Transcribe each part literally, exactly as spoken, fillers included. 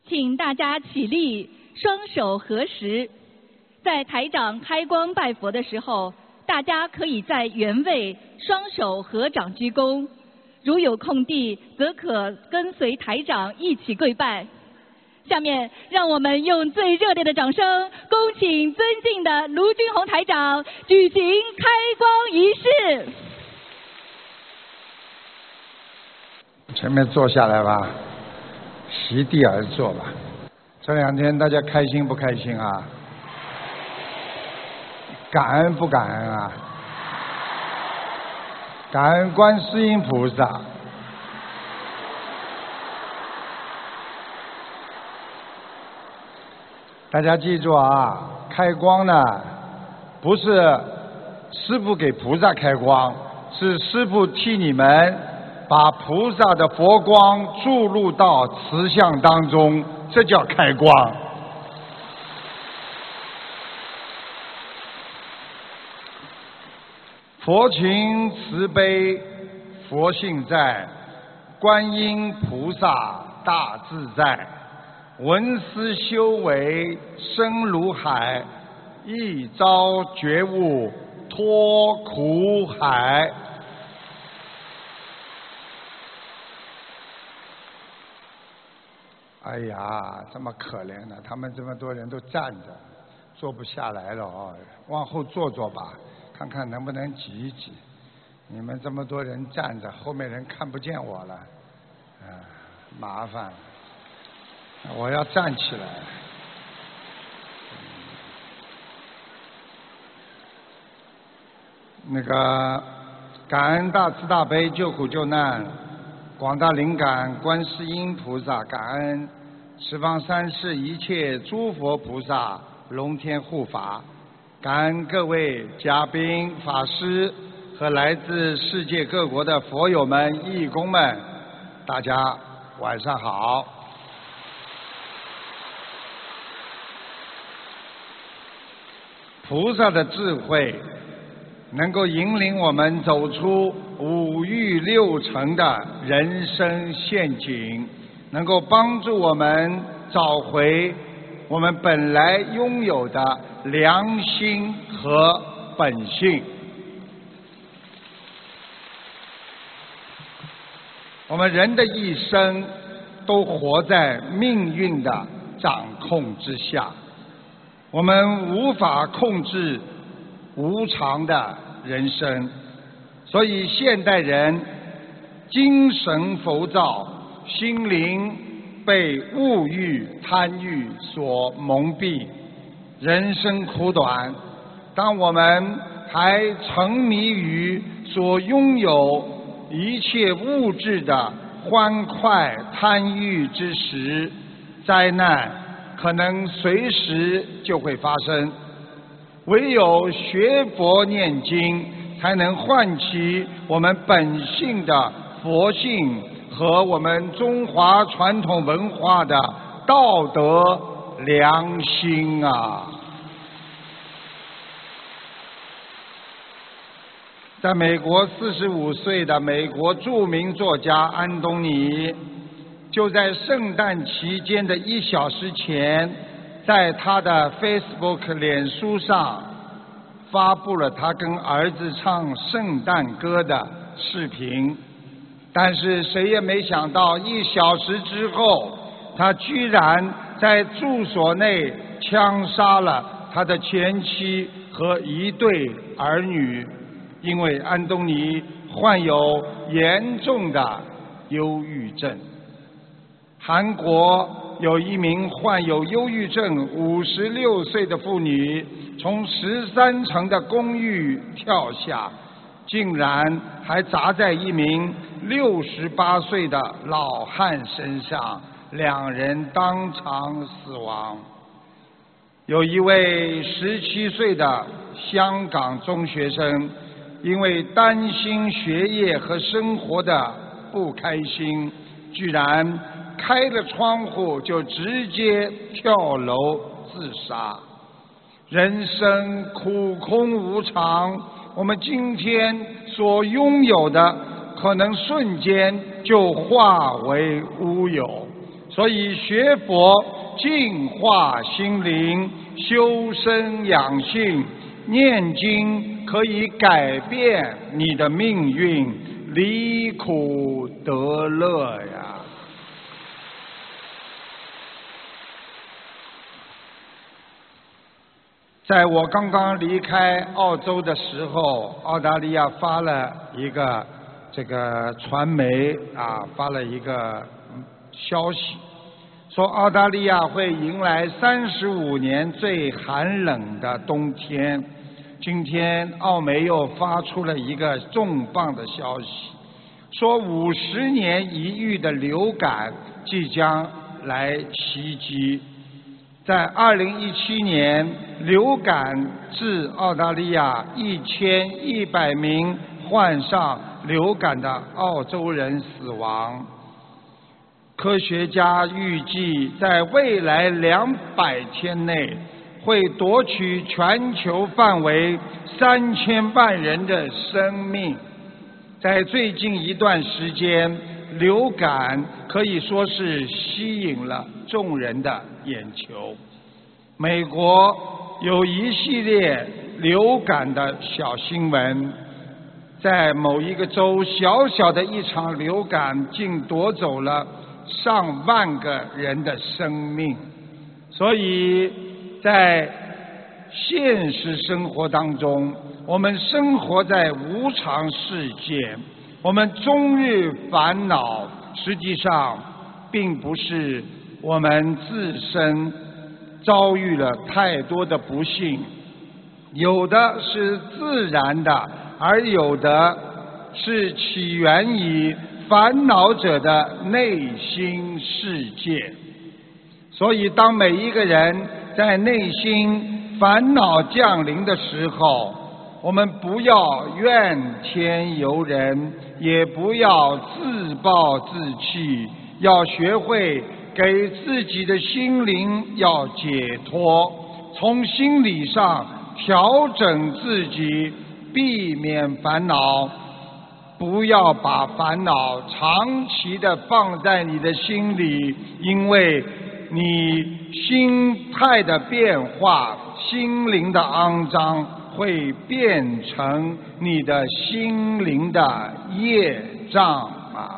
请大家起立，双手合十。在台长开光拜佛的时候，大家可以在原位双手合掌鞠躬，如有空地，则可跟随台长一起跪拜。下面，让我们用最热烈的掌声，恭请尊敬的卢军宏台长举行开光仪式。 前面坐下来吧，席地而坐吧。这两天大家开心不开心啊？感恩不感恩啊？感恩观世音菩萨。大家记住啊，开光呢，不是师父给菩萨开光，是师父替你们把菩萨的佛光注入到慈像当中，这叫开光。佛情慈悲，佛性在，观音菩萨大自在。闻思修为深如海，一朝觉悟脱苦海。哎呀，这么可怜的，他们这么多人都站着，坐不下来了哦，往后坐坐吧，看看能不能挤一挤。你们这么多人站着，后面人看不见我了，啊，麻烦了。我要站起来。那个感恩大慈大悲救苦救难广大灵感观世音菩萨，感恩十方三世一切诸佛菩萨龙天护法，感恩各位嘉宾法师和来自世界各国的佛友们义工们，大家晚上好。菩萨的智慧能够引领我们走出五欲六尘的人生陷阱，能够帮助我们找回我们本来拥有的良心和本性。我们人的一生都活在命运的掌控之下，我们无法控制无常的人生，所以现代人精神浮躁，心灵被物欲贪欲所蒙蔽，人生苦短。当我们还沉迷于所拥有一切物质的欢快贪欲之时，灾难可能随时就会发生。唯有学佛念经，才能唤起我们本性的佛性和我们中华传统文化的道德良心啊！在美国四十五岁的美国著名作家安东尼，就在圣诞期间的一小时前，在他的 Facebook 脸书上发布了他跟儿子唱圣诞歌的视频。但是谁也没想到，一小时之后，他居然在住所内枪杀了他的前妻和一对儿女，因为安东尼患有严重的忧郁症。韩国有一名患有忧郁症五十六岁的妇女，从十三层的公寓跳下，竟然还砸在一名六十八岁的老汉身上，两人当场死亡。有一位十七岁的香港中学生，因为担心学业和生活的不开心，居然开了窗户就直接跳楼自杀。人生苦空无常，我们今天所拥有的可能瞬间就化为乌有。 所以学佛净化心灵，修身养性，念经可以改变你的命运，离苦得乐呀。在我刚刚离开澳洲的时候，澳大利亚发了一个这个传媒啊，发了一个消息，说澳大利亚会迎来三十五年最寒冷的冬天。今天澳媒又发出了一个重磅的消息，说五十年一遇的流感即将来袭击。在二零一七年，流感致澳大利亚一千一百名患上流感的澳洲人死亡。科学家预计，在未来两百天内，会夺取全球范围三千万人的生命。在最近一段时间，流感可以说是吸引了众人的眼球。美国有一系列流感的小新闻，在某一个州，小小的一场流感竟夺走了上万个人的生命。所以在现实生活当中，我们生活在无常世界，我们终日烦恼，实际上并不是我们自身遭遇了太多的不幸，有的是自然的，而有的是起源于烦恼者的内心世界。所以当每一个人在内心烦恼降临的时候，我们不要怨天尤人，也不要自暴自弃，要学会给自己的心灵要解脱，从心理上调整自己，避免烦恼，不要把烦恼长期的放在你的心里，因为你心态的变化，心灵的肮脏会变成你的心灵的业障啊。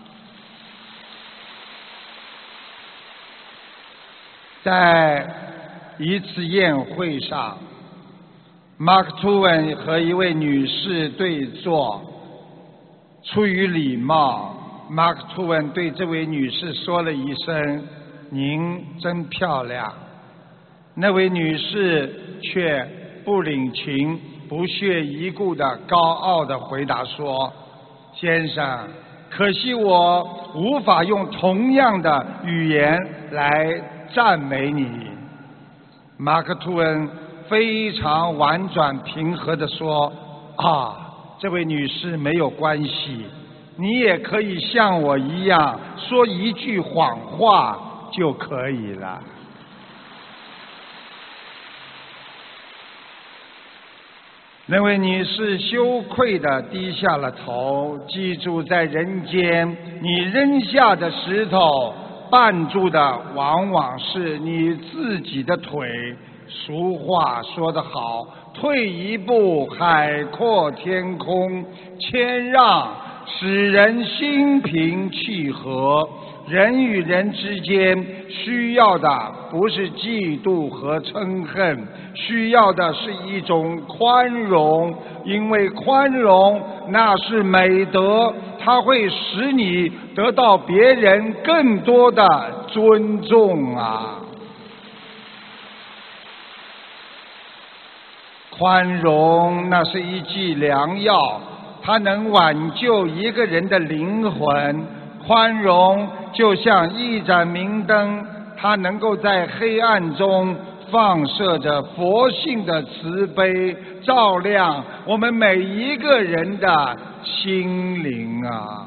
在一次宴会上，马克吐温和一位女士对坐，出于礼貌，马克吐温对这位女士说了一声：“您真漂亮。”那位女士却不领情，不屑一顾的高傲的回答说：“先生，可惜我无法用同样的语言来赞美你。”马克吐温非常婉转平和地说：“啊，这位女士没有关系，你也可以像我一样说一句谎话就可以了。”那位女士羞愧地低下了头。记住，在人间，你扔下的石头绊住的往往是你自己的腿。俗话说得好，退一步海阔天空，谦让使人心平气和。人与人之间需要的不是嫉妒和嗔恨，需要的是一种宽容，因为宽容那是美德，它会使你得到别人更多的尊重啊。宽容那是一剂良药，它能挽救一个人的灵魂。宽容就像一盏明灯，它能够在黑暗中放射着佛性的慈悲，照亮我们每一个人的心灵啊。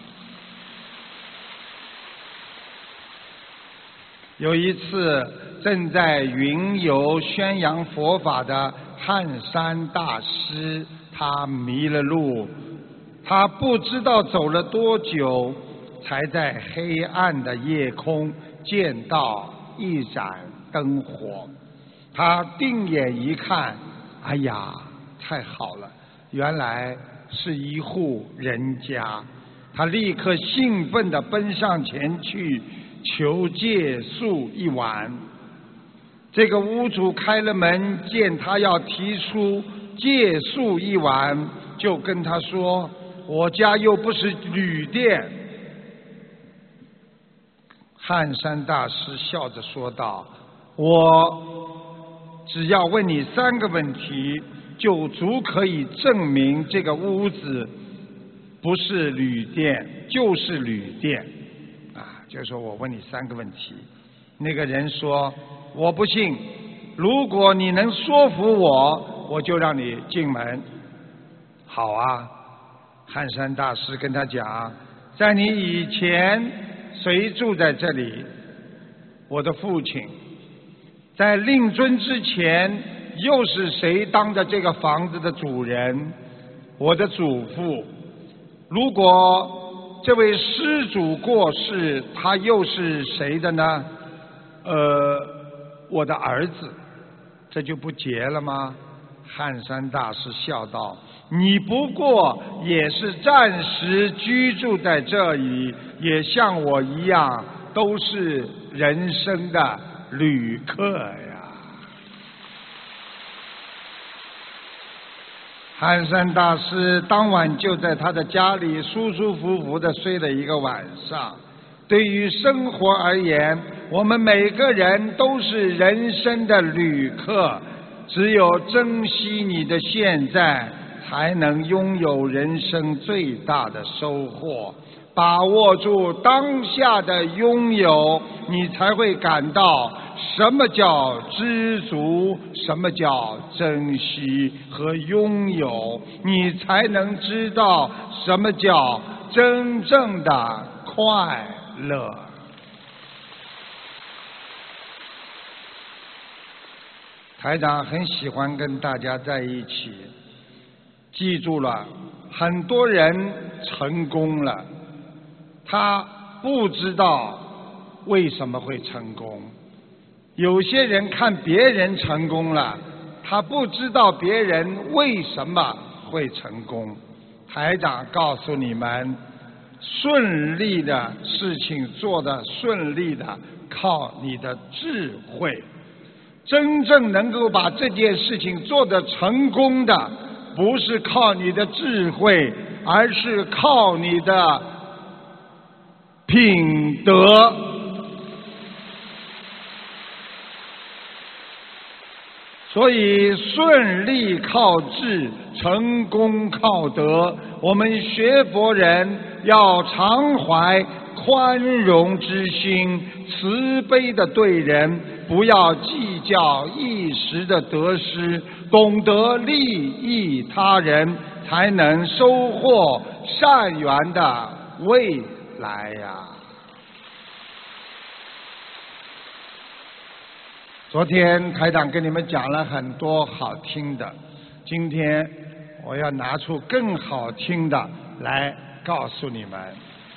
有一次，正在云游宣扬佛法的汉山大师，他迷了路，他不知道走了多久， 才在黑暗的夜空见到一盏灯火。他定眼一看，哎呀，太好了，原来是一户人家。他立刻兴奋地奔上前去求借宿一晚。这个屋主开了门，见他要提出借宿一晚，就跟他说，我家又不是旅店。汉山大师笑着说道，我只要问你三个问题，就足可以证明这个屋子不是旅店就是旅店啊，就是说我问你三个问题。那个人说，我不信，如果你能说服我，我就让你进门。好啊，汉山大师跟他讲，在你以前谁住在这里？我的父亲。在令尊之前，又是谁当着这个房子的主人？我的祖父。如果这位施主过世，他又是谁的呢？呃，我的儿子。这就不结了吗？汉山大师笑道，你不过也是暂时居住在这里，也像我一样，都是人生的旅客呀。汉山大师当晚就在他的家里舒舒服服地睡了一个晚上。对于生活而言，我们每个人都是人生的旅客，只有珍惜你的现在，才能拥有人生最大的收获。把握住当下的拥有，你才会感到什么叫知足，什么叫珍惜和拥有，你才能知道什么叫真正的快乐。台长很喜欢跟大家在一起，记住了，很多人成功了，他不知道为什么会成功。有些人看别人成功了，他不知道别人为什么会成功。台长告诉你们，顺利的事情做得顺利的，靠你的智慧。真正能够把这件事情做得成功的，不是靠你的智慧，而是靠你的品德。所以顺利靠智，成功靠德。我们学佛人要常怀宽容之心，慈悲的对人，不要计较一时的得失，懂得利益他人，才能收获善缘的未来呀。昨天台长跟你们讲了很多好听的，今天我要拿出更好听的来告诉你们。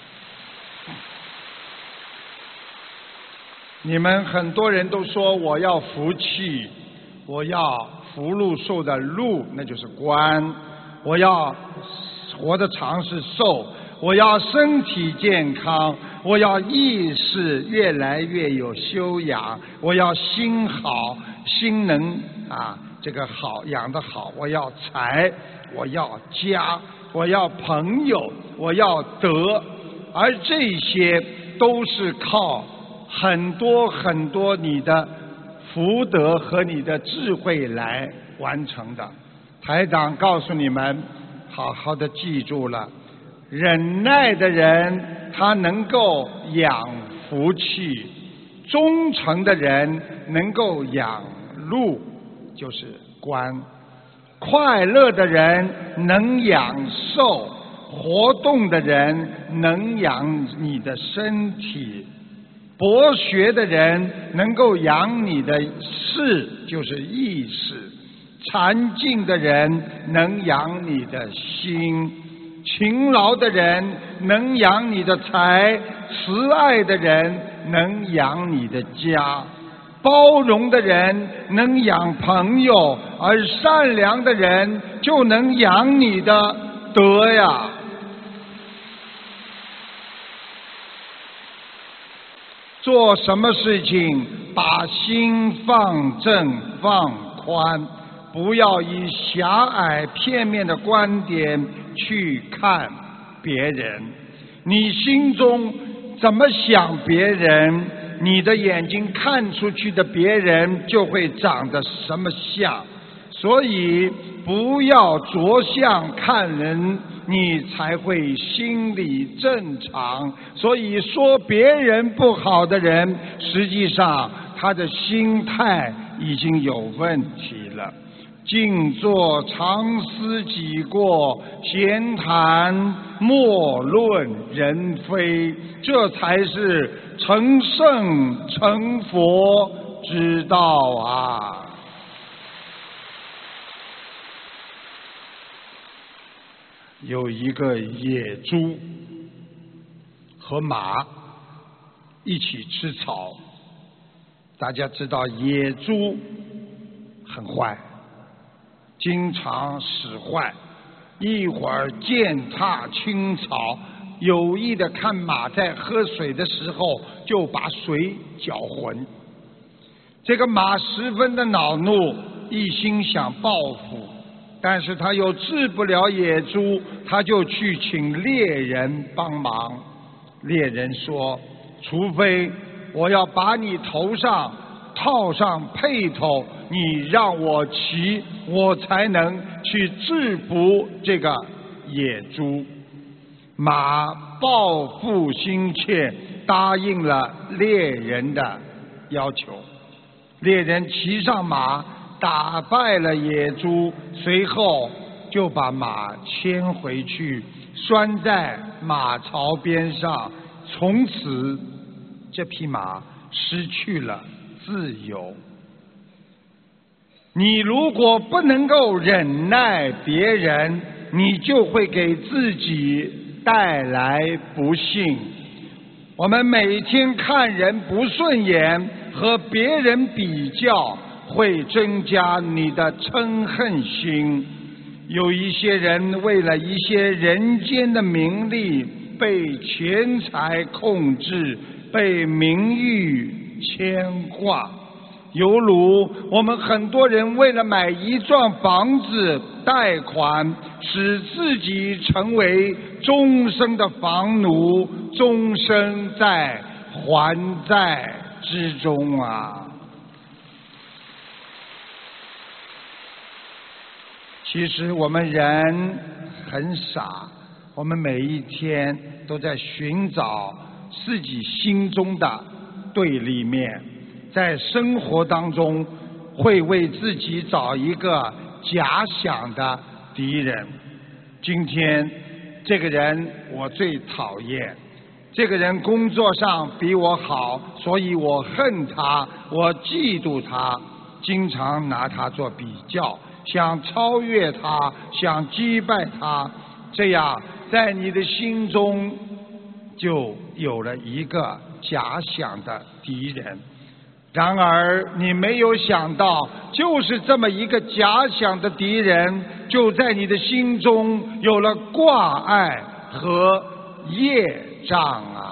你们很多人都说我要福气，我要福禄寿的禄，那就是官，我要活得长是寿，我要身体健康，我要意识越来越有修养，我要心好，心能啊这个好养得好，我要财，我要家，我要朋友，我要德，而这些都是靠很多很多你的福德和你的智慧来完成的。台长告诉你们，好好的记住了，忍耐的人他能够养福气，忠诚的人能够养禄，就是官，快乐的人能养寿，活动的人能养你的身体，博学的人能够养你的识，就是意识，禅静的人能养你的心， 勤劳的人能养你的财，慈爱的人能养你的家，包容的人能养朋友，而善良的人就能养你的德呀。做什么事情，把心放正放宽，不要以狭隘片面的观点去看别人。你心中怎么想别人，你的眼睛看出去的别人就会长得什么像。所以不要着相看人，你才会心里正常。所以说别人不好的人，实际上他的心态已经有问题了。静坐常思己过，闲谈莫论人非，这才是成圣成佛之道啊！有一个野猪和马一起吃草，大家知道野猪很坏，经常使坏，一会儿践踏青草，有意的看马在喝水的时候就把水搅浑。这个马十分的恼怒，一心想报复，但是他又治不了野猪，他就去请猎人帮忙。猎人说，除非我要把你头上套上辔头，你让我骑，我才能去制服这个野猪。马报复心切，答应了猎人的要求。猎人骑上马，打败了野猪，随后就把马牵回去，拴在马槽边上。从此，这匹马失去了自由。你如果不能够忍耐别人，你就会给自己带来不幸。我们每天看人不顺眼，和别人比较，会增加你的嗔恨心。有一些人为了一些人间的名利，被钱财控制，被名誉牵挂。犹如我们很多人为了买一幢房子贷款，使自己成为终生的房奴，终生在还债之中啊！其实我们人很傻，我们每一天都在寻找自己心中的对立面，在生活当中会为自己找一个假想的敌人。今天这个人我最讨厌，这个人工作上比我好，所以我恨他，我嫉妒他，经常拿他做比较，想超越他，想击败他，这样在你的心中就有了一个假想的敌人。然而你没有想到，就是这么一个假想的敌人，就在你的心中有了挂碍和业障啊！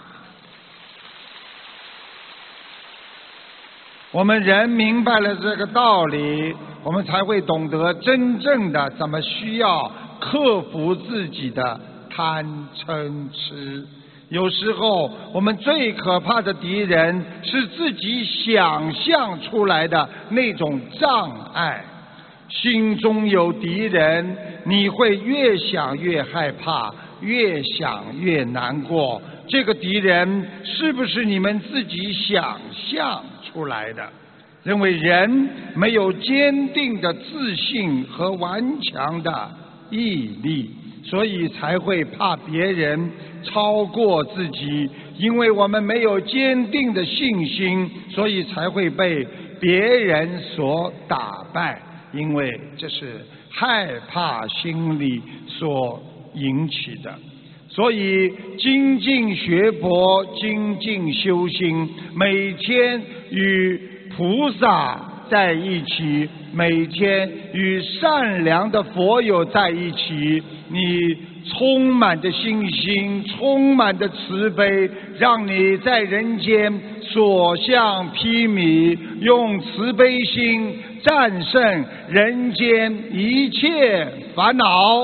我们人明白了这个道理，我们才会懂得真正的怎么需要克服自己的贪嗔痴。有时候我们最可怕的敌人是自己想象出来的那种障碍。心中有敌人，你会越想越害怕，越想越难过。这个敌人是不是你们自己想象出来的？认为人没有坚定的自信和顽强的毅力，所以才会怕别人超过自己。因为我们没有坚定的信心，所以才会被别人所打败。因为这是害怕心理所引起的。所以精进学佛，精进修心，每天与菩萨在一起，每天与善良的佛友在一起，你充满着信心，充满着慈悲，让你在人间所向披靡，用慈悲心战胜人间一切烦恼。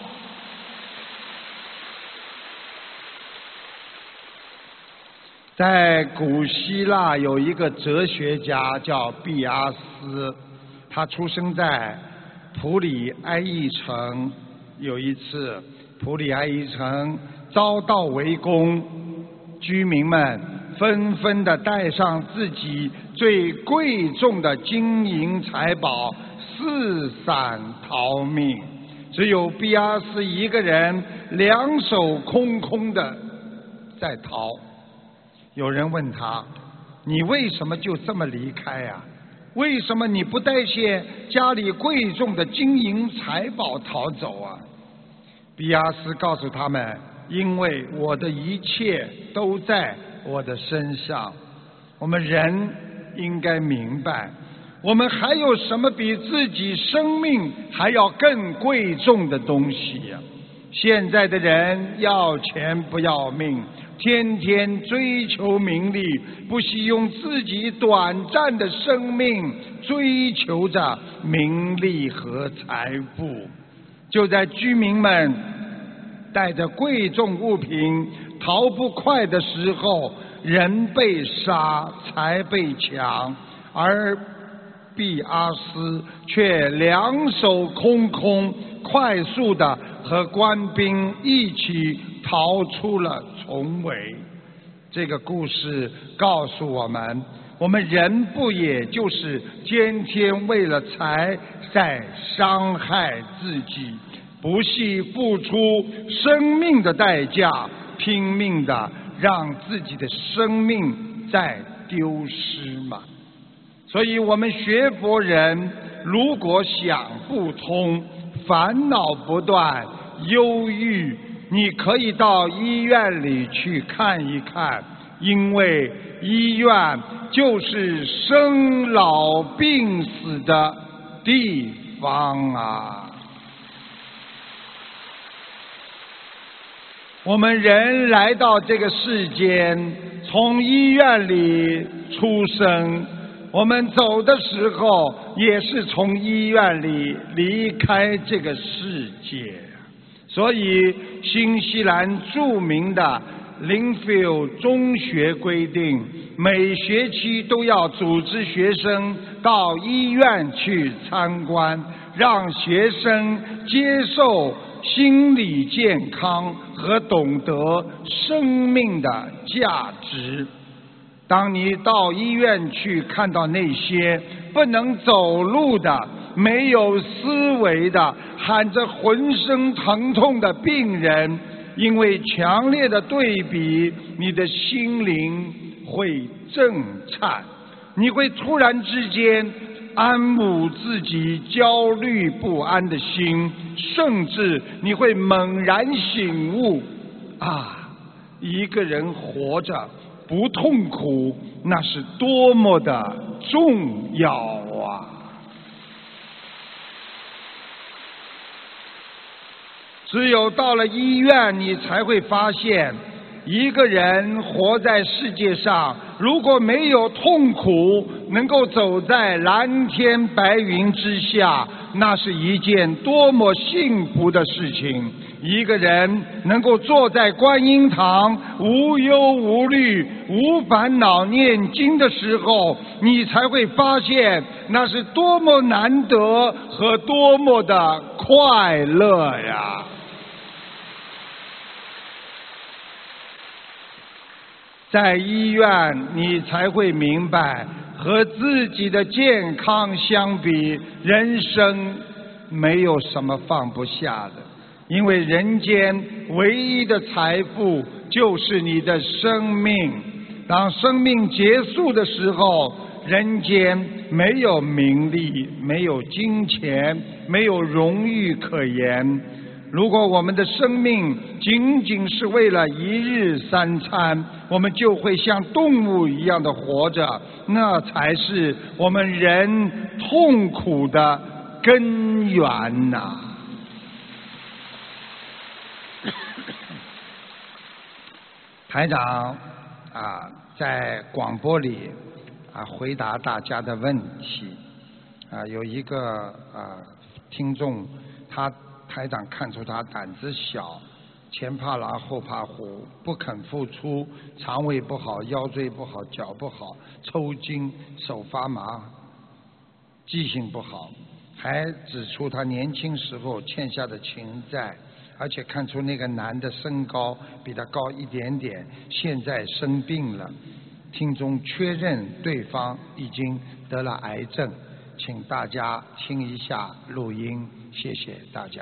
在古希腊有一个哲学家叫毕阿斯，他出生在普里埃伊城。有一次，普里埃伊城遭到围攻，居民们纷纷地带上自己最贵重的金银财宝，四散逃命。只有毕阿斯一个人两手空空的在逃。有人问他：你为什么就这么离开啊？为什么你不带些家里贵重的金银财宝逃走啊？比阿斯告诉他们：因为我的一切都在我的身上。我们人应该明白，我们还有什么比自己生命还要更贵重的东西呀？现在的人要钱不要命，天天追求名利，不惜用自己短暂的生命追求着名利和财富。就在居民们带着贵重物品逃不快的时候，人被杀，财被抢，而毕阿斯却两手空空，快速地和官兵一起逃出了重围。这个故事告诉我们，我们人不也就是天天为了财在伤害自己，不惜付出生命的代价，拼命地让自己的生命在丢失吗？所以我们学佛人如果想不通，烦恼不断，忧郁，你可以到医院里去看一看，因为医院就是生老病死的地方啊。我们人来到这个世间，从医院里出生，我们走的时候也是从医院里离开这个世界。所以新西兰著名的林菲尔中学规定，每学期都要组织学生到医院去参观，让学生接受心理健康和懂得生命的价值。当你到医院去看到那些不能走路的、没有思维的、喊着浑身疼痛的病人，因为强烈的对比，你的心灵会震颤，你会突然之间安抚自己焦虑不安的心，甚至你会猛然醒悟，啊，一个人活着不痛苦，那是多么的重要啊！只有到了医院，你才会发现，一个人活在世界上，如果没有痛苦，能够走在蓝天白云之下，那是一件多么幸福的事情。一个人能够坐在观音堂，无忧无虑、无烦恼念经的时候，你才会发现那是多么难得和多么的快乐呀！在医院，你才会明白，和自己的健康相比，人生没有什么放不下的。因为人间唯一的财富就是你的生命。当生命结束的时候，人间没有名利，没有金钱，没有荣誉可言。 如果我们的生命仅仅是为了一日三餐，我们就会像动物一样的活着，那才是我们人痛苦的根源呐、台长啊，在广播里啊回答大家的问题啊，有一个啊听众，他台长看出他胆子小，前怕狼后怕虎，不肯付出，肠胃不好，腰椎不好，脚不好，抽筋，手发麻，记性不好，还指出他年轻时候欠下的情债。而且看出那个男的身高比他高一点点，现在生病了。听众确认对方已经得了癌症，请大家听一下录音，谢谢大家。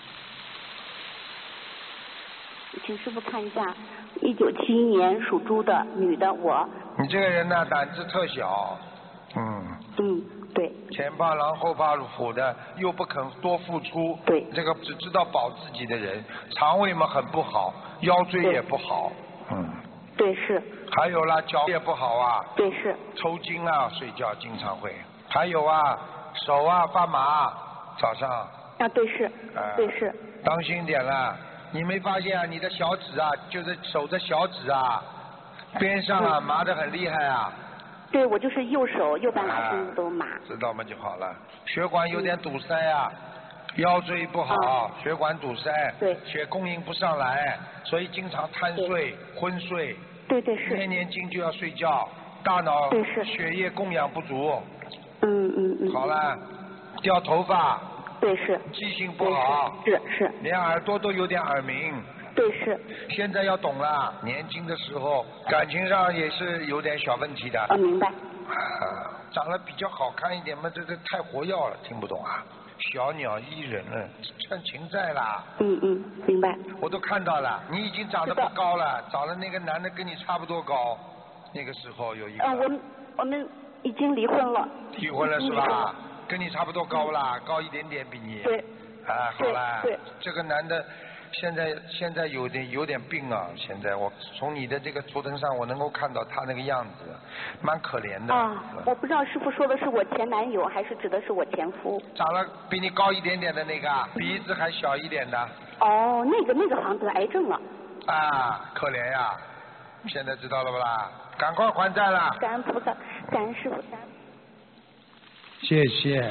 请师父看一下，一九七一年属猪的女的我。 你这个人呢，胆子特小，嗯。 嗯。对， 前怕狼后怕虎的，又不肯多付出， 对， 这个只知道保自己的人，肠胃嘛很不好，腰椎也不好，嗯， 对是。 还有啦，脚也不好啊， 对是。 抽筋啊，睡觉经常会，还有啊，手啊发麻，早上。 啊，对是， 呃、 对是。 当心点了，你没发现啊？你的小指啊，就是手的小指啊，边上啊、嗯、麻得很厉害啊。 对，我就是右手右半拉身子都麻、啊。 知道吗就好了。血管有点堵塞啊，嗯、腰椎不好、啊，血管堵塞， 对， 血供应不上来，所以经常贪睡、昏睡。 对对是。 年年经就要睡觉，大脑对是血液供氧不足。 嗯嗯嗯。 好了，掉头发。 对是。 记性不好。 是是。 连耳朵都有点耳鸣。 对是。 现在要懂了，年轻的时候感情上也是有点小问题的。 啊，明白。 啊，长得比较好看一点嘛，这这太活跃了，听不懂啊。小鸟依人了，欠情债啦。 嗯嗯，明白。 我都看到了，你已经长得不高了，找了那个男的跟你差不多高，那个时候有一个。 啊，我们我们已经离婚了。 离婚了是吧？跟你差不多高啦，高一点点比你。 对。 啊，好啦。 对。 这个男的。现在现在有点有点病啊！现在我从你的这个图腾上，我能够看到他那个样子，蛮可怜的。 啊，我不知道师傅说的是我前男友，还是指的是我前夫？ 长得比你高一点点的那个，鼻子还小一点的。 哦，那个那个好像得癌症了。 啊，可怜呀！现在知道了不啦？赶快还债了！ 感恩菩萨，感恩师傅。 谢谢。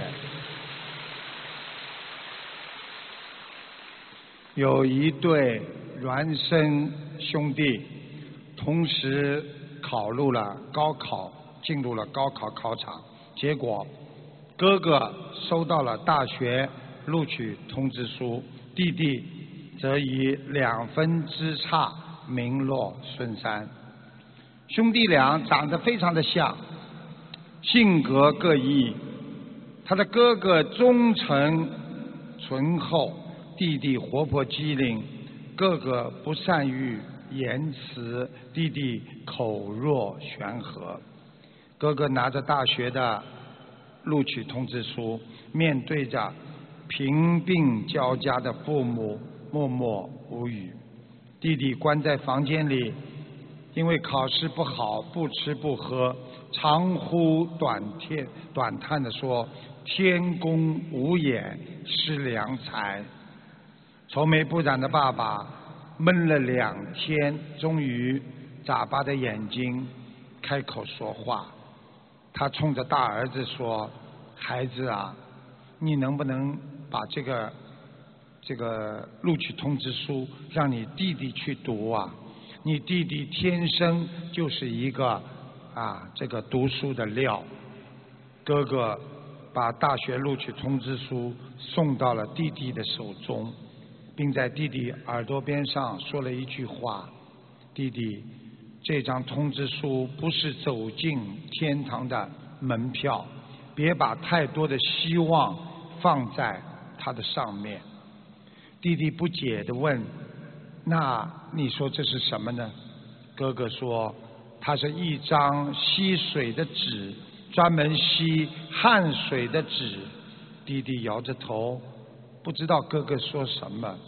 有一对孪生兄弟，同时考入了高考，进入了高考考场，结果哥哥收到了大学录取通知书，弟弟则以两分之差名落孙山。兄弟俩长得非常的像，性格各异，他的哥哥忠诚醇厚，弟弟活泼机灵，哥哥不善于言辞，弟弟口若悬河。哥哥拿着大学的录取通知书，面对着贫病交加的父母，默默无语。弟弟关在房间里，因为考试不好，不吃不喝，长呼短叹短叹地说：“天公无眼，失良才。”愁眉不展的爸爸闷了两天，终于眨巴的眼睛开口说话。他冲着大儿子说：“孩子啊，你能不能把这个这个录取通知书让你弟弟去读啊？你弟弟天生就是一个啊这个读书的料。”哥哥把大学录取通知书送到了弟弟的手中，并在弟弟耳朵边上说了一句话：“弟弟，这张通知书不是走进天堂的门票，别把太多的希望放在它的上面。”弟弟不解地问：“那你说这是什么呢？”哥哥说：“它是一张吸水的纸，专门吸汗水的纸。”弟弟摇着头，不知道哥哥说什么。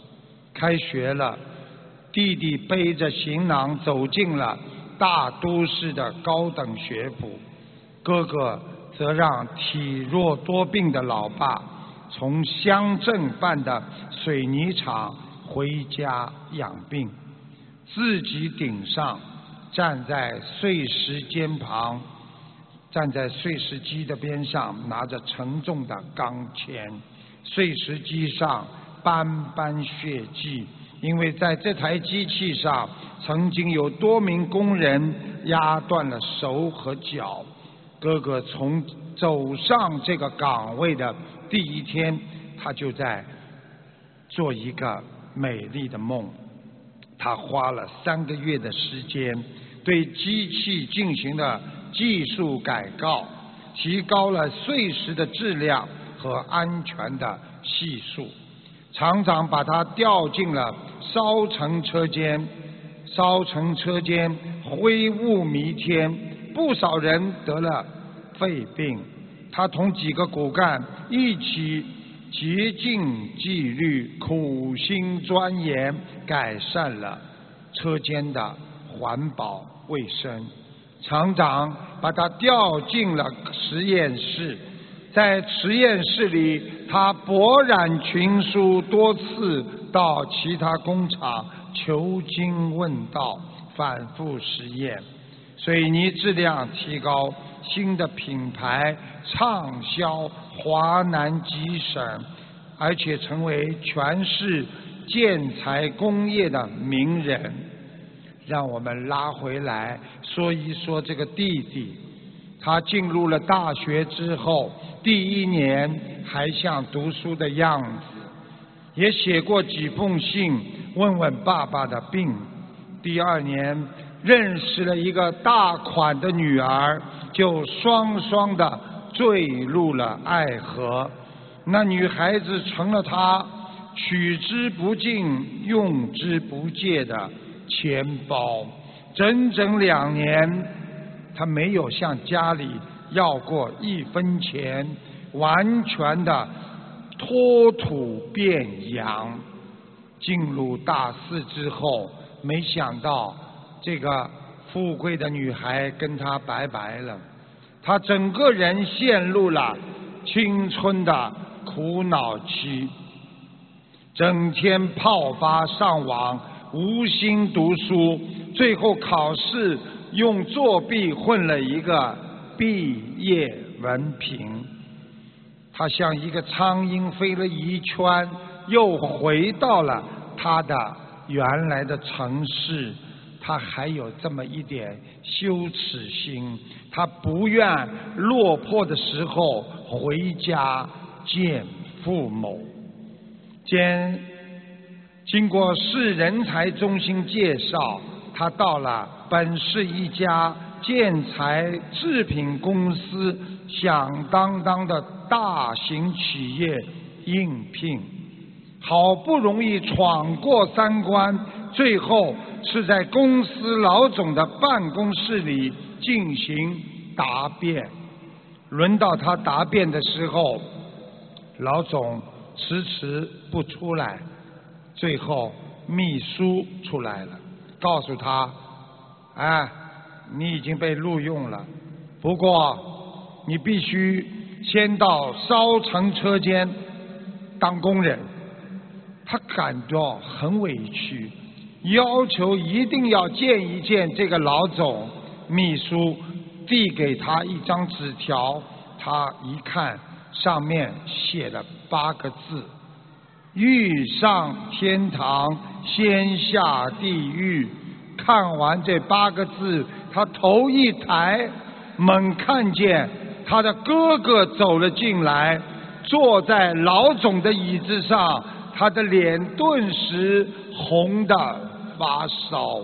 开学了，弟弟背着行囊走进了大都市的高等学府，哥哥则让体弱多病的老爸从乡镇办的水泥厂回家养病，自己顶上站在碎石间旁，站在碎石机的边上，拿着沉重的钢钳，碎石机上斑斑血迹，因为在这台机器上曾经有多名工人压断了手和脚。哥哥从走上这个岗位的第一天，他就在做一个美丽的梦。他花了三个月的时间，对机器进行了技术改造，提高了碎石的质量和安全的系数。厂长把他调进了烧成车间，烧成车间灰雾弥天，不少人得了肺病。他同几个骨干一起竭尽纪律，苦心钻研，改善了车间的环保卫生。厂长把他调进了实验室，在实验室里，他博览群书，多次到其他工厂求经问道，反复实验。水泥质量提高，新的品牌畅销华南几省，而且成为全市建材工业的名人。让我们拉回来说一说这个弟弟。他进入了大学之后，第一年还像读书的样子，也写过几封信问问爸爸的病。第二年认识了一个大款的女儿，就双双的坠入了爱河。那女孩子成了他取之不尽用之不竭的钱包。整整两年他没有向家里要过一分钱，完全的脱土变洋。进入大四之后，没想到这个富贵的女孩跟他拜拜了，他整个人陷入了青春的苦恼期，整天泡吧上网，无心读书，最后考试用作弊混了一个毕业文凭。他像一个苍蝇飞了一圈，又回到了他的原来的城市。他还有这么一点羞耻心，他不愿落魄的时候回家见父母。兼经过市人才中心介绍，他到了本市一家建材制品公司响当当的大型企业应聘，好不容易闯过三关，最后是在公司老总的办公室里进行答辩。轮到他答辩的时候，老总迟迟不出来，最后秘书出来了，告诉他，哎，你已经被录用了，不过你必须先到烧成车间当工人。他感到很委屈，要求一定要见一见这个老总。秘书递给他一张纸条，他一看，上面写了八个字：欲上天堂，先下地狱。看完这八个字，他头一抬，猛看见他的哥哥走了进来，坐在老总的椅子上，他的脸顿时红得发烧。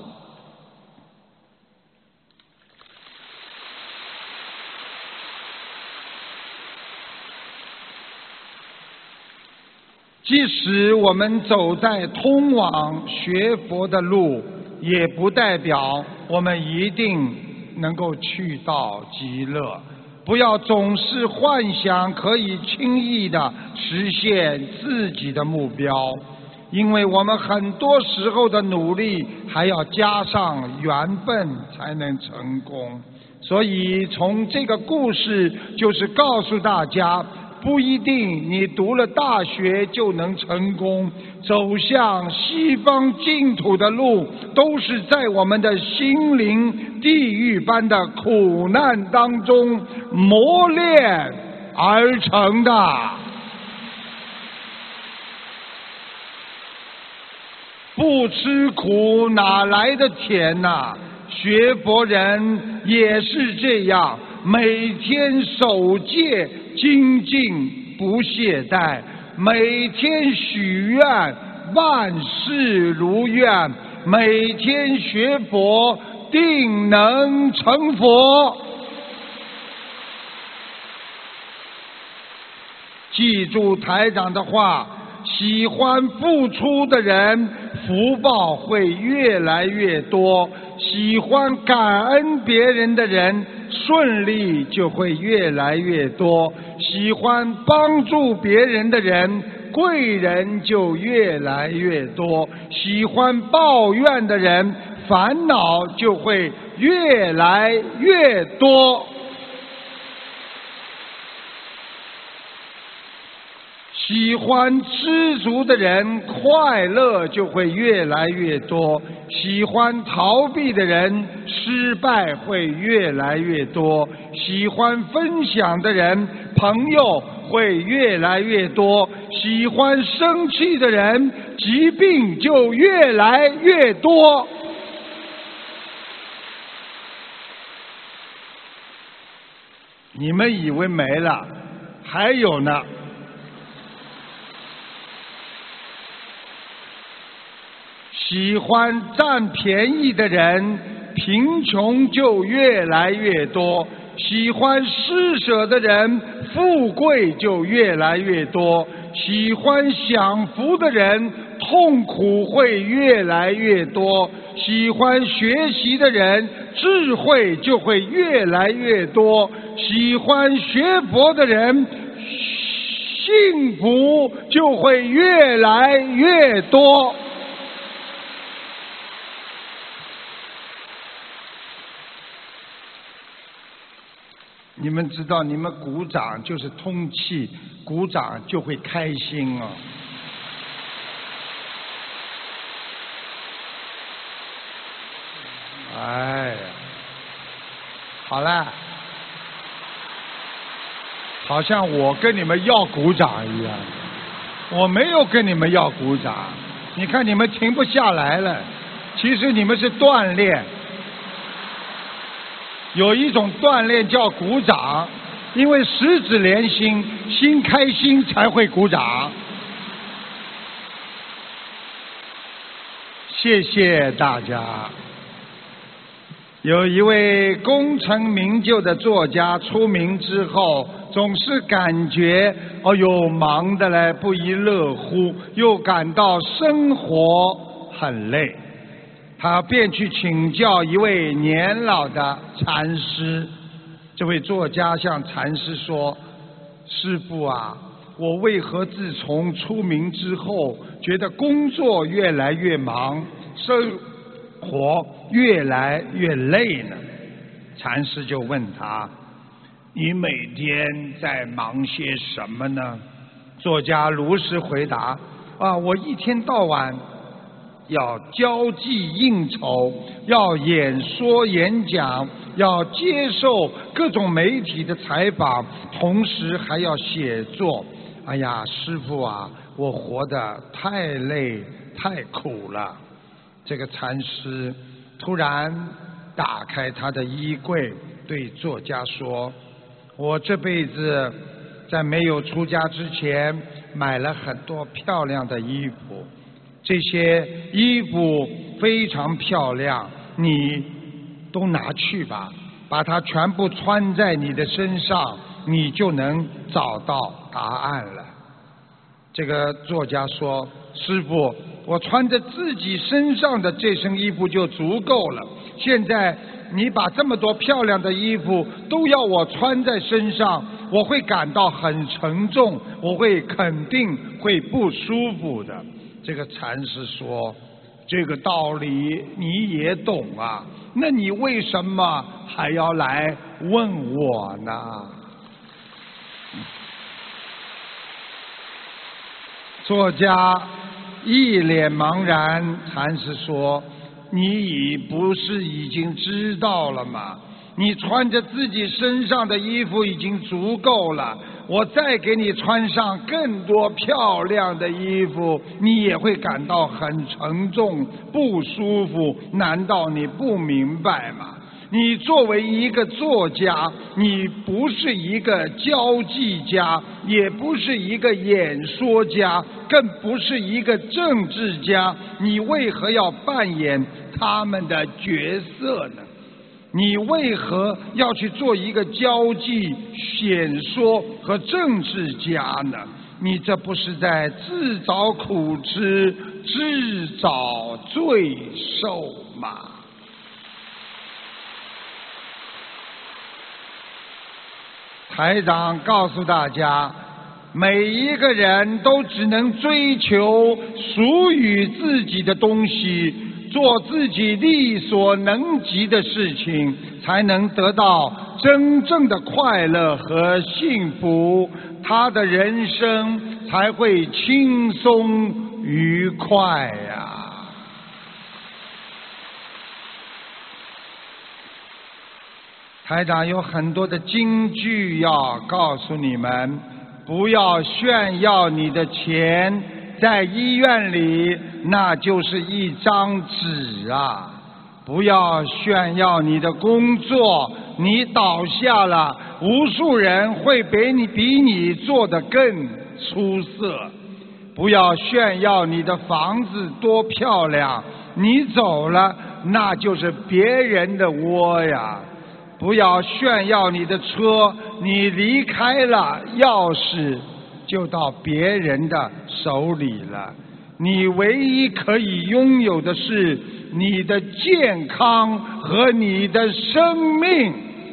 即使我们走在通往学佛的路，也不代表我们一定能够去到极乐。不要总是幻想可以轻易地实现自己的目标， 因为我们很多时候的努力还要加上缘分才能成功。所以从这个故事就是告诉大家，不一定你读了大学就能成功，走向西方净土的路都是在我们的心灵地狱般的苦难当中磨练而成的。不吃苦哪来的甜呐？学佛人也是这样，每天守戒精进不懈怠，每天许愿万事如愿，每天学佛定能成佛。记住台长的话，喜欢付出的人福报会越来越多，喜欢感恩别人的人顺利就会越来越多，喜欢帮助别人的人贵人就越来越多，喜欢抱怨的人烦恼就会越来越多。喜欢知足的人快乐就会越来越多，喜欢逃避的人失败会越来越多，喜欢分享的人朋友会越来越多，喜欢生气的人疾病就越来越多。你们以为没了，还有呢。喜欢占便宜的人贫穷就越来越多，喜欢施舍的人富贵就越来越多，喜欢享福的人痛苦会越来越多，喜欢学习的人智慧就会越来越多，喜欢学佛的人幸福就会越来越多。你们知道，你们鼓掌就是通气，鼓掌就会开心哦。哎呀，好了，好像我跟你们要鼓掌一样，我没有跟你们要鼓掌。你看你们停不下来了，其实你们是锻炼。有一种锻炼叫鼓掌，因为十指连心，心开心才会鼓掌。谢谢大家。有一位功成名就的作家出名之后，总是感觉哦哟忙得来不亦乐乎，又感到生活很累。他便去请教一位年老的禅师。这位作家向禅师说：师父啊，我为何自从出名之后，觉得工作越来越忙，生活越来越累呢？禅师就问他：你每天在忙些什么呢？作家如实回答：啊，我一天到晚要交际应酬，要演说演讲，要接受各种媒体的采访，同时还要写作。哎呀，师父啊，我活得太累太苦了。这个禅师突然打开他的衣柜，对作家说：我这辈子在没有出家之前，买了很多漂亮的衣服，这些衣服非常漂亮，你都拿去吧，把它全部穿在你的身上，你就能找到答案了。这个作家说：师父，我穿着自己身上的这身衣服就足够了，现在你把这么多漂亮的衣服都要我穿在身上，我会感到很沉重，我会肯定会不舒服的。 这个禅师说，这个道理你也懂啊，那你为什么还要来问我呢？作家一脸茫然，禅师说，你已不是已经知道了吗？你穿着自己身上的衣服已经足够了，我再给你穿上更多漂亮的衣服，你也会感到很沉重不舒服，难道你不明白吗？你作为一个作家，你不是一个交际家，也不是一个演说家，更不是一个政治家，你为何要扮演他们的角色呢？你为何要去做一个交际、演说和政治家呢？你这不是在自找苦吃、自找罪受吗？台长告诉大家，每一个人都只能追求属于自己的东西，做自己力所能及的事情，才能得到真正的快乐和幸福，他的人生才会轻松愉快呀。台长有很多的金句要告诉你们，不要炫耀你的钱，在医院里那就是一张纸啊！不要炫耀你的工作，你倒下了，无数人会比你比你做得更出色。不要炫耀你的房子多漂亮，你走了那就是别人的窝呀。不要炫耀你的车，你离开了，钥匙就到别人的手里了。你唯一可以拥有的是你的健康和你的生命。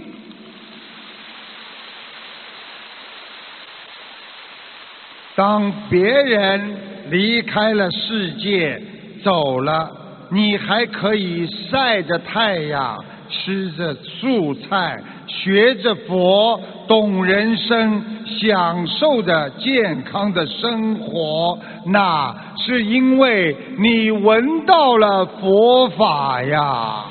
当别人离开了世界走了，你还可以晒着太阳，吃着素菜，学着佛，懂人生，享受着健康的生活，那是因为你闻到了佛法呀。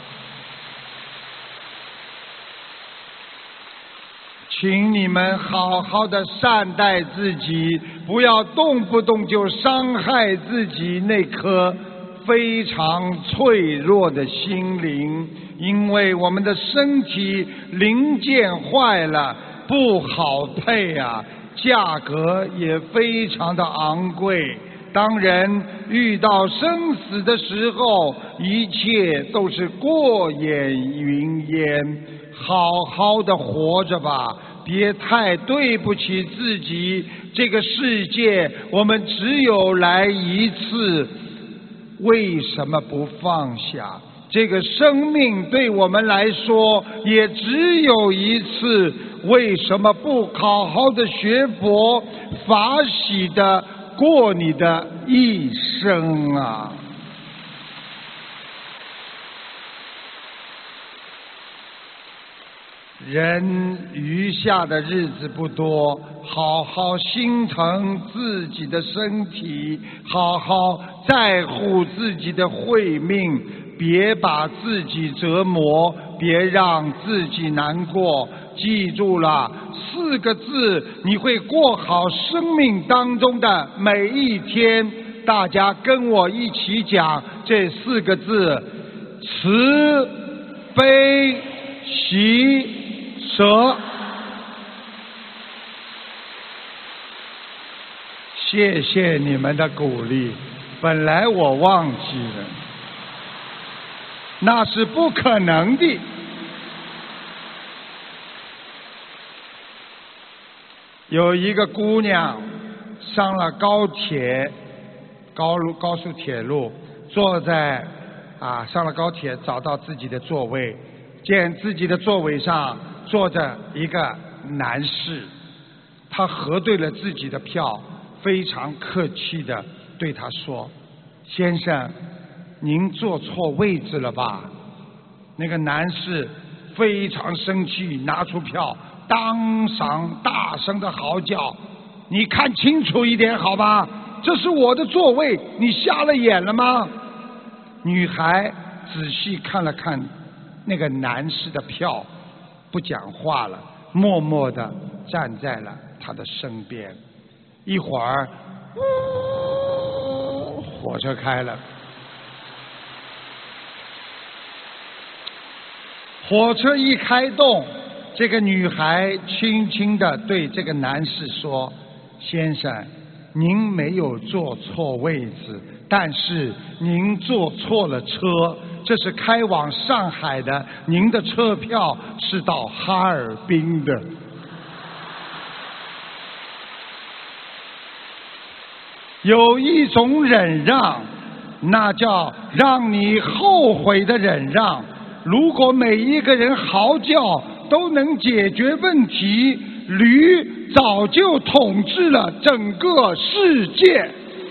请你们好好的善待自己，不要动不动就伤害自己那颗非常脆弱的心灵，因为我们的身体零件坏了不好配啊，价格也非常的昂贵。当人遇到生死的时候，一切都是过眼云烟，好好的活着吧，别太对不起自己。这个世界我们只有来一次，为什么不放下？这个生命对我们来说也只有一次，为什么不好好的学佛，法喜的过你的一生啊？人余下的日子不多，好好心疼自己的身体，好好在乎自己的慧命，别把自己折磨，别让自己难过。记住了四个字，你会过好生命当中的每一天。大家跟我一起讲这四个字：慈悲喜舍。谢谢你们的鼓励，本来我忘记了，那是不可能的。有一个姑娘上了高铁，高路高速铁路，坐在啊上了高铁，找到自己的座位，见自己的座位上坐着一个男士，他核对了自己的票，非常客气的对他说：“先生，您坐错位置了吧？”那个男士非常生气，拿出票，当场大声的嚎叫：“你看清楚一点好吧，这是我的座位，你瞎了眼了吗？”女孩仔细看了看那个男士的票，不讲话了，默默地站在了他的身边。一会儿，火车开了。火车一开动，这个女孩轻轻地对这个男士说：“先生，您没有坐错位置，但是您坐错了车，这是开往上海的，您的车票是到哈尔滨的。”有一种忍让，那叫让你后悔的忍让。如果每一个人嚎叫都能解决问题，驴早就统治了整个世界。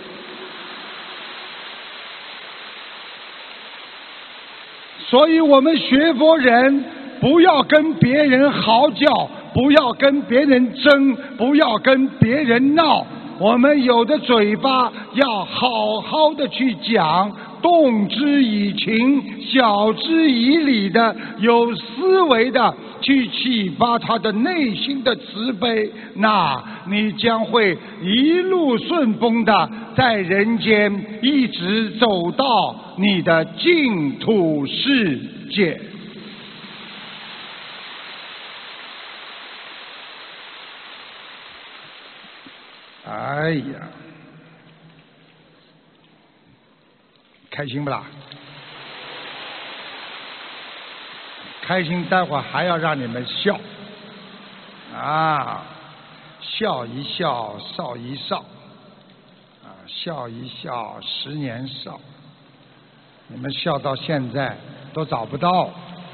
所以我们学佛人不要跟别人嚎叫，不要跟别人争，不要跟别人闹。我们有的嘴巴要好好的去讲，动之以情，晓之以理的，有思维的去启发他的内心的慈悲，那你将会一路顺风的在人间一直走到你的净土世界。哎呀，开心不啦？开心，待会儿还要让你们笑啊！笑一笑，少一少啊！笑一笑，十年少。你们笑到现在都找不到。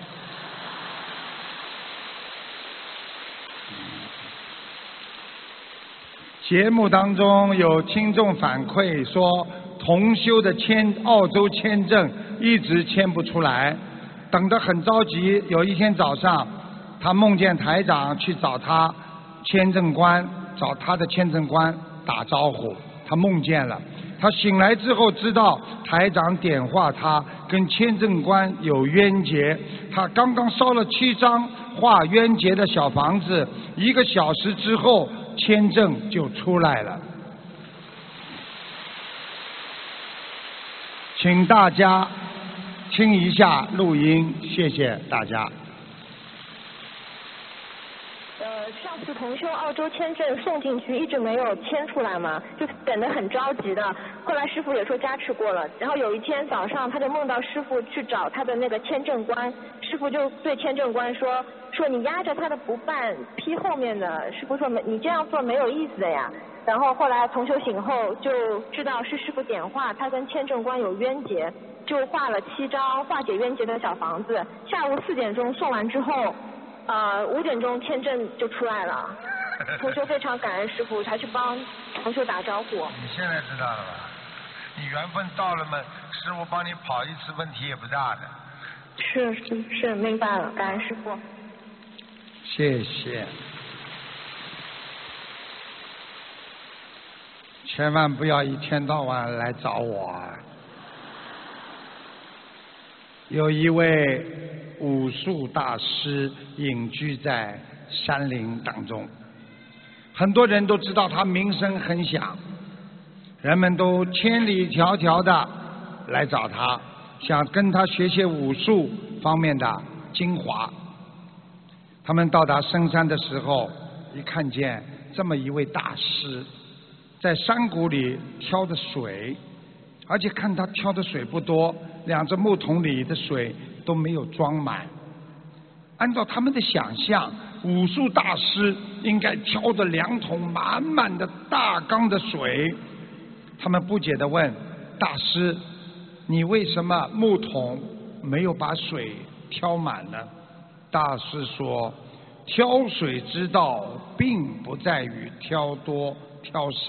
节目当中有听众反馈说，同修的签澳洲签证一直签不出来，等得很着急。有一天早上，他梦见台长去找他签证官，找他的签证官打招呼。他梦见了，他醒来之后知道台长点化他，跟签证官有冤结。他刚刚烧了七张化冤结的小房子，一个小时之后签证就出来了。请大家听一下录音，谢谢大家。 呃，上次同修澳洲签证送进去，一直没有签出来嘛，就等得很着急的。后来师傅也说加持过了，然后有一天早上，他就梦到师傅去找他的那个签证官，师傅就对签证官说：“说你压着他的不办，批后面的。”师傅说：“没，你这样做没有意思的呀。”然后后来同修醒后就知道是师傅点化，他跟签证官有冤结，就画了七张化解冤结的小房子。下午四点钟送完之后。呃，五点钟签证就出来了，同修非常感恩师傅，才去帮同修打招呼。 你现在知道了吧？你缘分到了嘛，师傅帮你跑一次，问题也不大的。 是是是，明白了，感恩师傅。 谢谢。千万不要一天到晚来找我啊！有一位武术大师隐居在山林当中，很多人都知道他名声很响，人们都千里迢迢的来找他，想跟他学些武术方面的精华。他们到达深山的时候，一看见这么一位大师在山谷里挑的水，而且看他挑的水不多，两只木桶里的水都没有装满。按照他们的想象，武术大师应该挑着两桶满满的大缸的水。他们不解地问大师：“你为什么木桶没有把水挑满呢？”大师说：“挑水之道并不在于挑多挑少，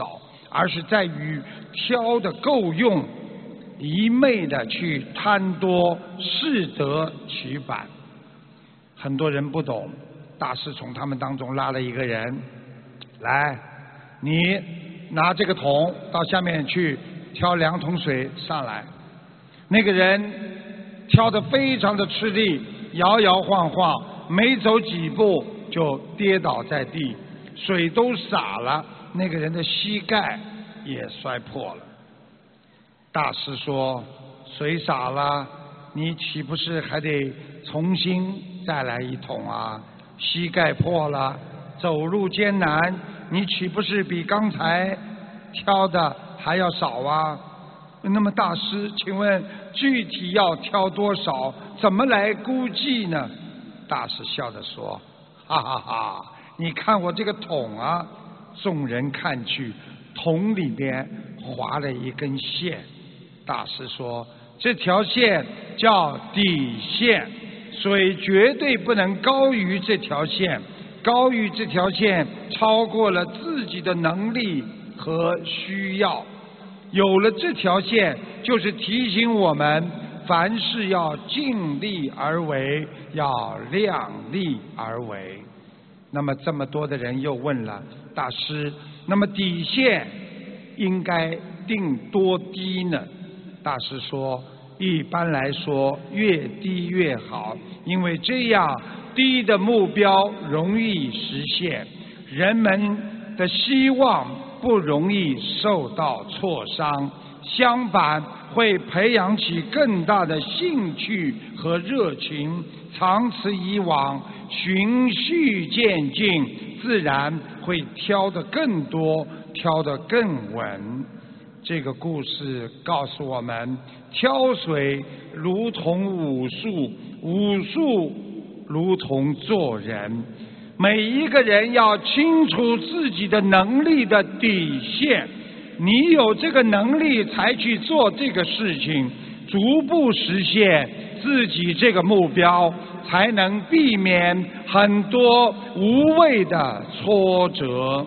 而是在于挑的够用，一昧的去贪多，适得其反。很多人不懂，大师从他们当中拉了一个人来，你拿这个桶到下面去挑两桶水上来。那个人挑得非常的吃力，摇摇晃晃，没走几步就跌倒在地，水都洒了，那个人的膝盖也摔破了。大师说，水洒了，你岂不是还得重新再来一桶啊？膝盖破了，走路艰难，你岂不是比刚才挑的还要少啊？那么大师，请问具体要挑多少，怎么来估计呢？大师笑着说，哈哈哈，你看我这个桶啊。众人看去，桶里边划了一根线。大师说，这条线叫底线，水绝对不能高于这条线，高于这条线超过了自己的能力和需要。有了这条线，就是提醒我们凡事要尽力而为，要量力而为。那么这么多的人又问了大师，那么底线应该定多低呢？大师说，一般来说越低越好，因为这样低的目标容易实现，人们的希望不容易受到挫伤，相反会培养起更大的兴趣和热情，长此以往，循序渐进，自然会挑得更多，挑得更稳。这个故事告诉我们，挑水如同武术，武术如同做人。每一个人要清楚自己的能力的底线，你有这个能力才去做这个事情，逐步实现自己这个目标，才能避免很多无谓的挫折。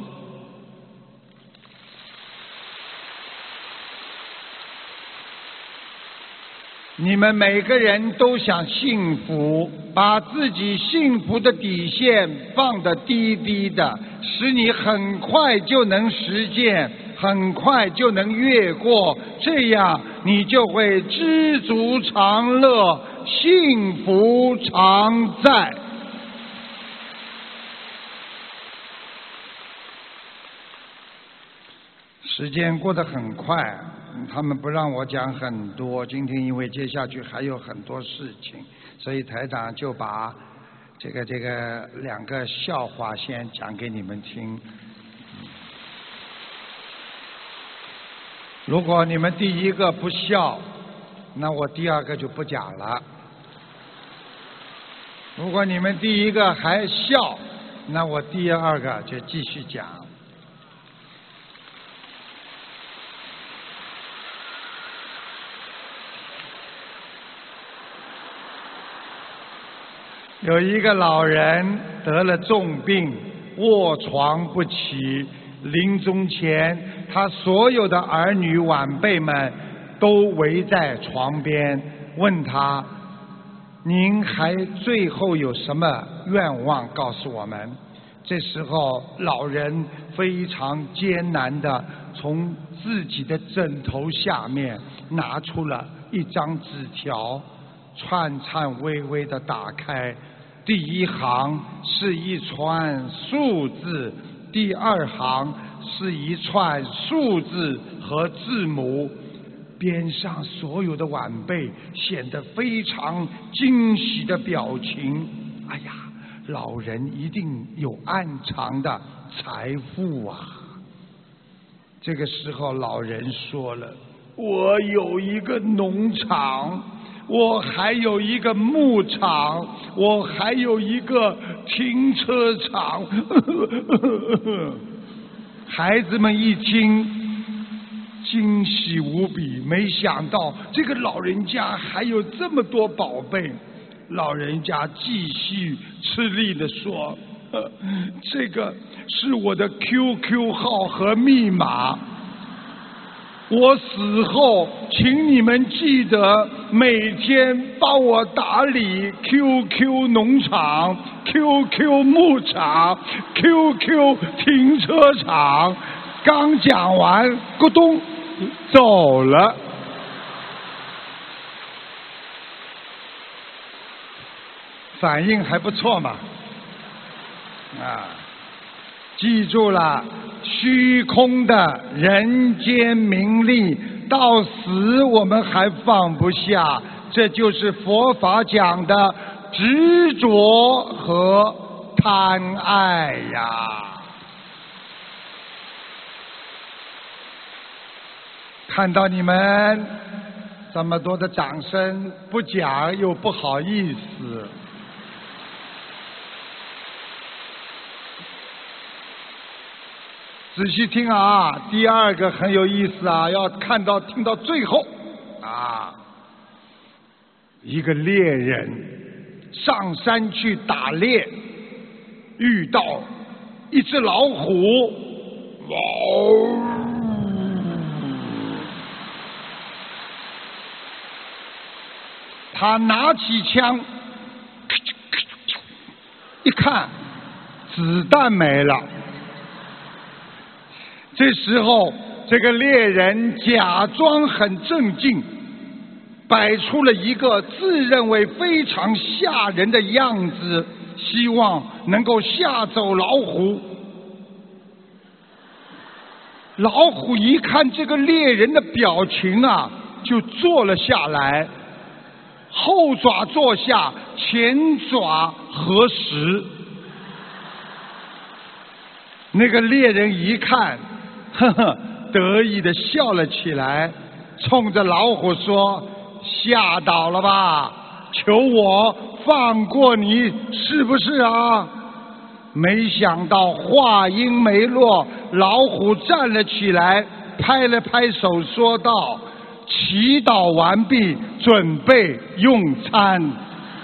你们每个人都想幸福，把自己幸福的底线放得低低的，使你很快就能实现，很快就能越过，这样你就会知足常乐，幸福常在。时间过得很快，他们不让我讲很多，今天因为接下去还有很多事情，所以台长就把这个这个两个笑话先讲给你们听。如果你们第一个不笑，那我第二个就不讲了。如果你们第一个还笑，那我第二个就继续讲。有一个老人得了重病，卧床不起，临终前他所有的儿女晚辈们都围在床边，问他，您还最后有什么愿望告诉我们？这时候老人非常艰难地从自己的枕头下面拿出了一张纸条，颤颤巍巍地打开，第一行是一串数字，第二行是一串数字和字母，边上所有的晚辈显得非常惊喜的表情。哎呀，老人一定有暗藏的财富啊！这个时候老人说了，我有一个农场，我还有一个牧场，我还有一个停车场。孩子们一听惊喜无比，没想到这个老人家还有这么多宝贝。老人家继续吃力地说，这个是我的 Q Q 号和密码， 我死后，请你们记得每天帮我打理 Q Q 农场、Q Q 牧场、Q Q 停车场。刚讲完，咕咚走了。反应还不错嘛，啊，记住了，虚空的人间名利，到死我们还放不下，这就是佛法讲的执着和贪爱呀。看到你们这么多的掌声，不讲又不好意思。仔细听啊，第二个很有意思啊，要看到听到最后啊。一个猎人上山去打猎，遇到一只老虎，哇！他拿起枪，一看，子弹没了。这时候，这个猎人假装很镇静，摆出了一个自认为非常吓人的样子，希望能够吓走老虎。老虎一看这个猎人的表情啊，就坐了下来，后爪坐下，前爪合十。那个猎人一看，呵呵，得意地笑了起来，冲着老虎说：“吓倒了吧？求我放过你，是不是啊？”没想到话音没落，老虎站了起来，拍了拍手，说道：“祈祷完毕，准备用餐。”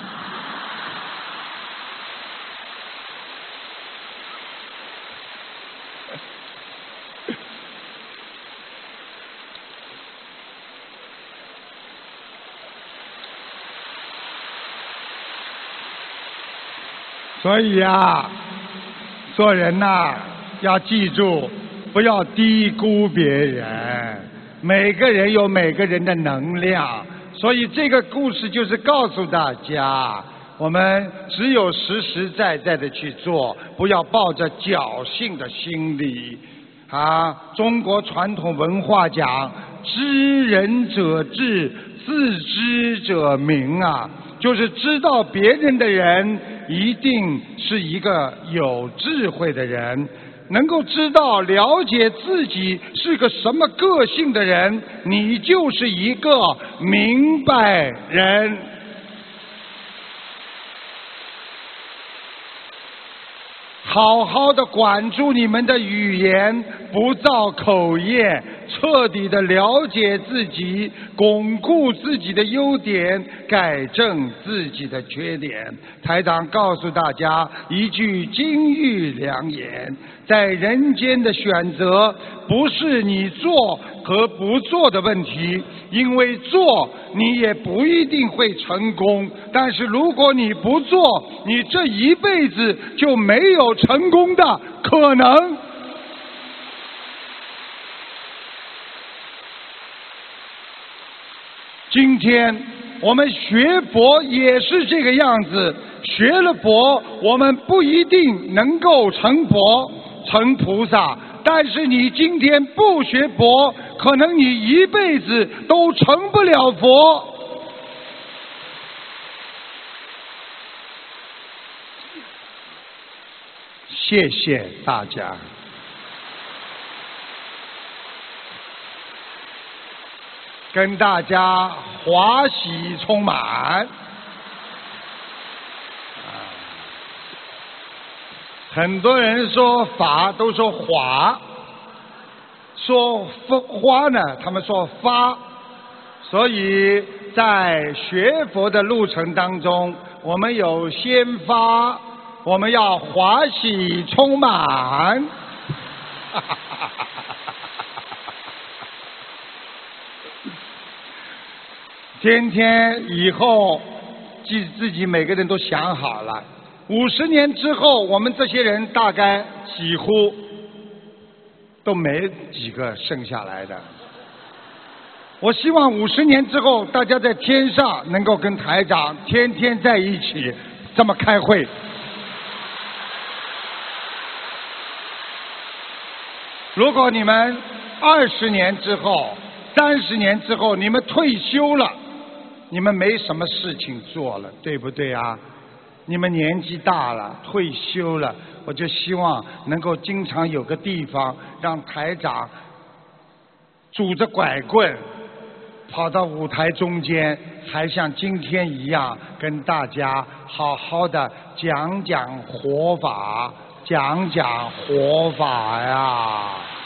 所以啊，做人呐、啊，要记住，不要低估别人。每个人有每个人的能量，所以这个故事就是告诉大家，我们只有实实在在的去做，不要抱着侥幸的心理。啊，中国传统文化讲，知人者智，自知者明啊。就是知道别人的人，一定是一个有智慧的人，能够知道了解自己是个什么个性的人，你就是一个明白人。好好的管住你们的语言，不造口业，彻底的了解自己，巩固自己的优点，改正自己的缺点。台长告诉大家一句金玉良言，在人间的选择不是你做和不做的问题，因为做你也不一定会成功，但是如果你不做，你这一辈子就没有成功的可能。今天我们学佛也是这个样子，学了佛我们不一定能够成佛成菩萨，但是你今天不学佛，可能你一辈子都成不了佛。谢谢大家。跟大家华喜充满。很多人说法都说华，说花呢，他们说发，所以在学佛的路程当中，我们有先发，我们要华喜充满。 天天以后，自自己每个人都想好了，五十年之后，我们这些人大概几乎都没几个剩下来的。我希望五十年之后，大家在天上能够跟台长天天在一起这么开会。如果你们二十年之后、三十年之后，你们退休了，你们没什么事情做了，对不对啊？你们年纪大了，退休了，我就希望能够经常有个地方让台长拄着拐棍跑到舞台中间，还像今天一样跟大家好好的讲讲活法，讲讲活法呀。